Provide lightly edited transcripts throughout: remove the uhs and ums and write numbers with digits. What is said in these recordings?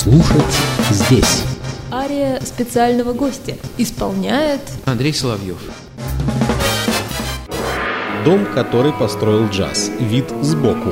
слушать здесь. Ария специального гостя исполняет Андрей Соловьев. Дом, который построил джаз. Вид сбоку.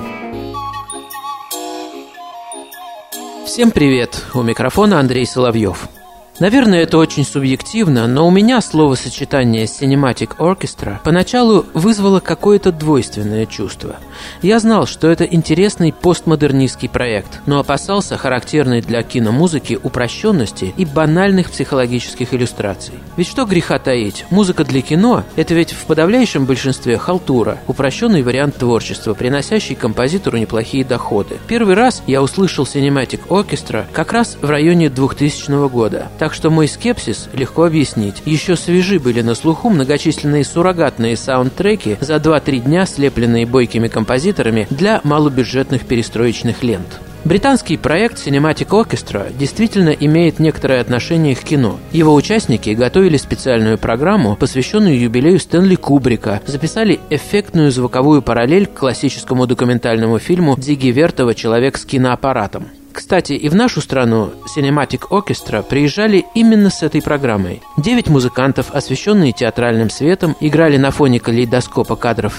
Всем привет! У микрофона Андрей Соловьев. Наверное, это очень субъективно, но у меня словосочетание «Cinematic Orchestra» поначалу вызвало какое-то двойственное чувство. Я знал, что это интересный постмодернистский проект, но опасался характерной для киномузыки упрощенности и банальных психологических иллюстраций. Ведь что греха таить, музыка для кино – это ведь в подавляющем большинстве халтура, упрощенный вариант творчества, приносящий композитору неплохие доходы. Первый раз я услышал Cinematic Orchestra как раз в районе 2000 года. Так что мой скепсис легко объяснить. Еще свежи были на слуху многочисленные суррогатные саундтреки за 2-3 дня, слепленные бойкими композиторами для малобюджетных перестроечных лент. Британский проект Cinematic Orchestra действительно имеет некоторое отношение к кино. Его участники готовили специальную программу, посвященную юбилею Стэнли Кубрика, записали эффектную звуковую параллель к классическому документальному фильму Дзиги Вертова «Человек с киноаппаратом». Кстати, и в нашу страну Cinematic Orchestra приезжали именно с этой программой. 9 музыкантов, освещенные театральным светом, играли на фоне калейдоскопа кадров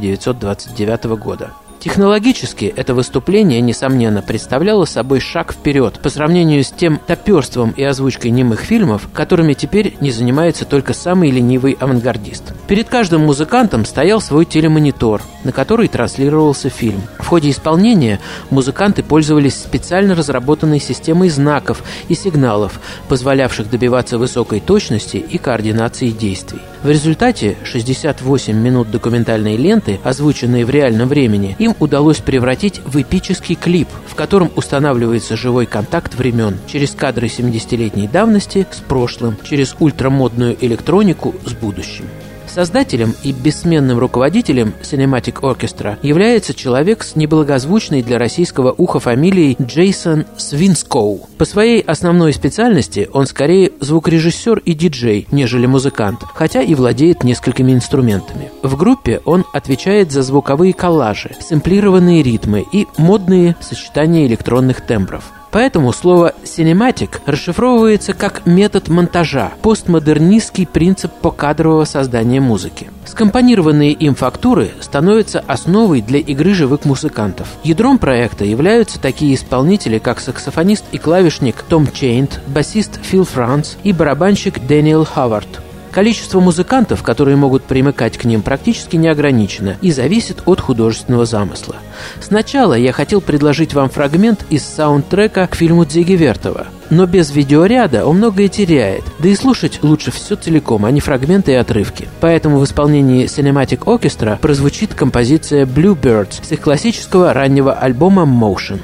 1929 года. Технологически это выступление, несомненно, представляло собой шаг вперед по сравнению с тем топерством и озвучкой немых фильмов, которыми теперь не занимается только самый ленивый авангардист. Перед каждым музыкантом стоял свой телемонитор, на который транслировался фильм. В ходе исполнения музыканты пользовались специально разработанной системой знаков и сигналов, позволявших добиваться высокой точности и координации действий. В результате 68 минут документальной ленты, озвученные в реальном времени, им удалось превратить в эпический клип, в котором устанавливается живой контакт времен через кадры 70-летней давности с прошлым, через ультрамодную электронику с будущим. Создателем и бессменным руководителем Cinematic Orchestra является человек с неблагозвучной для российского уха фамилией Джейсон Свинскоу. По своей основной специальности он скорее звукорежиссер и диджей, нежели музыкант, хотя и владеет несколькими инструментами. В группе он отвечает за звуковые коллажи, сэмплированные ритмы и модные сочетания электронных тембров. Поэтому слово «cinematic» расшифровывается как метод монтажа, постмодернистский принцип покадрового создания музыки. Скомпонированные им фактуры становятся основой для игры живых музыкантов. Ядром проекта являются такие исполнители, как саксофонист и клавишник Том Чейнт, басист Фил Франц и барабанщик Дэниел Ховард. Количество музыкантов, которые могут примыкать к ним, практически не ограничено и зависит от художественного замысла. Сначала я хотел предложить вам фрагмент из саундтрека к фильму Дзиги Вертова, но без видеоряда он многое теряет, да и слушать лучше все целиком, а не фрагменты и отрывки. Поэтому в исполнении Cinematic Orchestra прозвучит композиция Bluebirds с их классического раннего альбома Motion.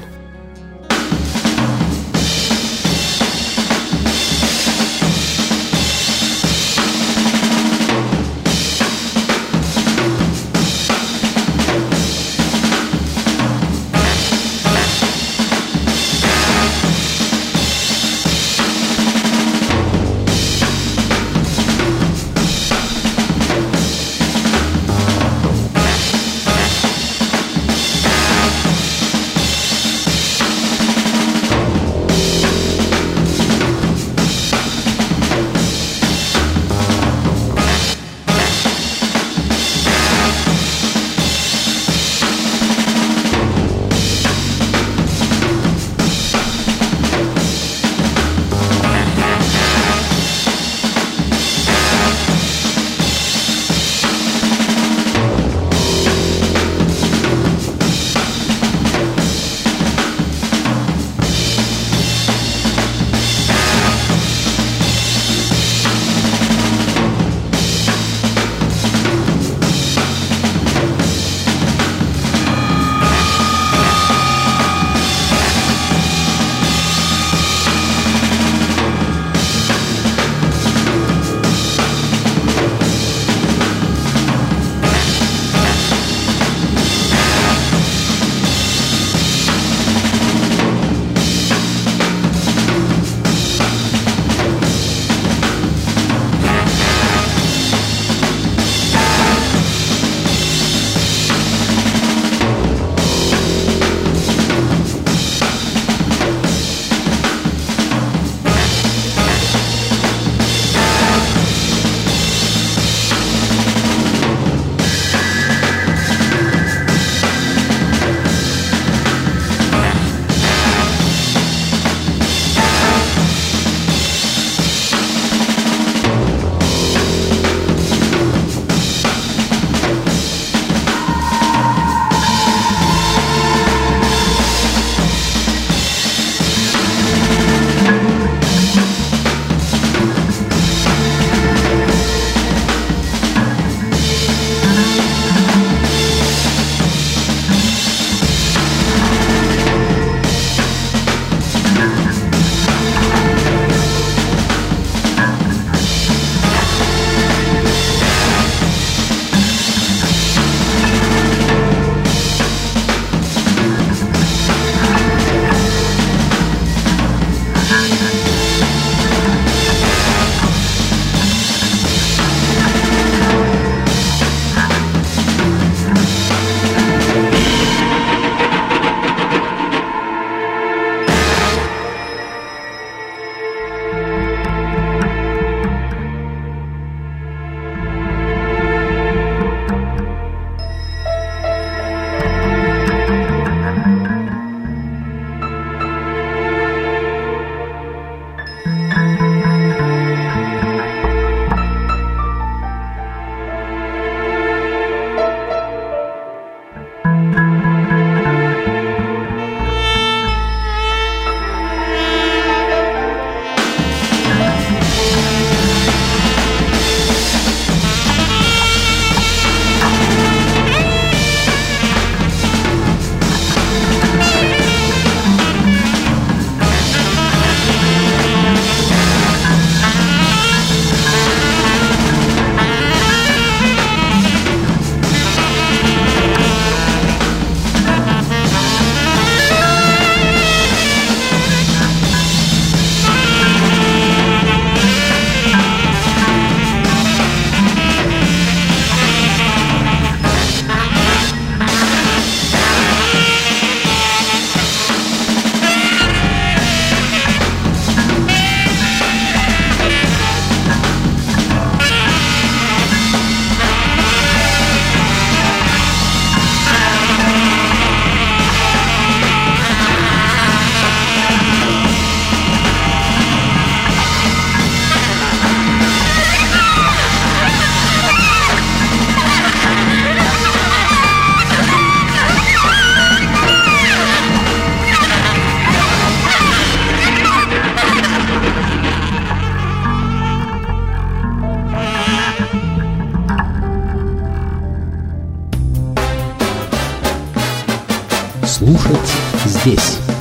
слушать здесь.